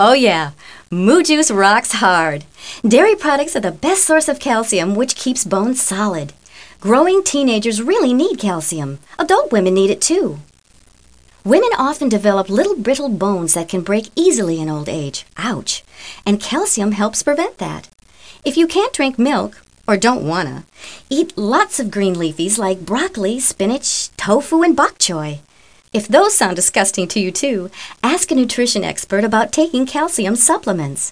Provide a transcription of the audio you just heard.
Oh yeah, Moo Juice rocks hard. Dairy products are the best source of calcium, which keeps bones solid. Growing teenagers really need calcium. Adult women need it too. Women often develop little brittle bones that can break easily in old age. Ouch. And calcium helps prevent that. If you can't drink milk, or don't wanna, eat lots of green leafies like broccoli, spinach, tofu, and bok choy. If those sound disgusting to you too, ask a nutrition expert about taking calcium supplements.